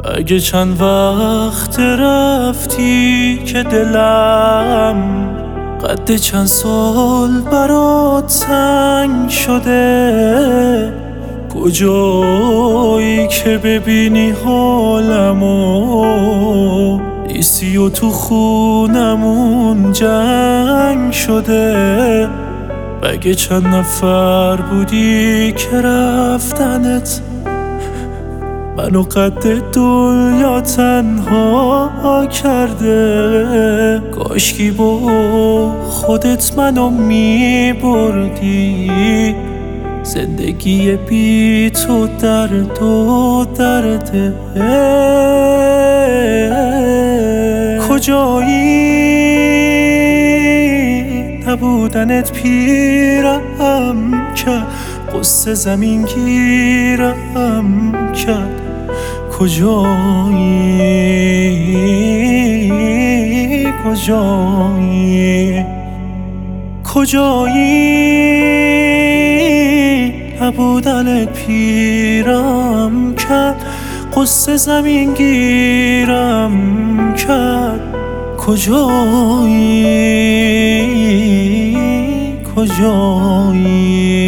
اگه چند وقت رفتی که دلم قد چند سال برات تنگ شده، کجایی که ببینی حالمو نیستی و تو خونمون جنگ شده. اگه چند نفر بودی که رفتنت منو قد دنیا تنها کرده، کاشکی با خودت منو میبردی، زندگی بی تو درد و درده. کجایی نبودنت پیرم کرد، قصه زمین گیرم کرد. کجایی نبودنت پیرم کرد، قصه زمین گیرم کرد. کجایی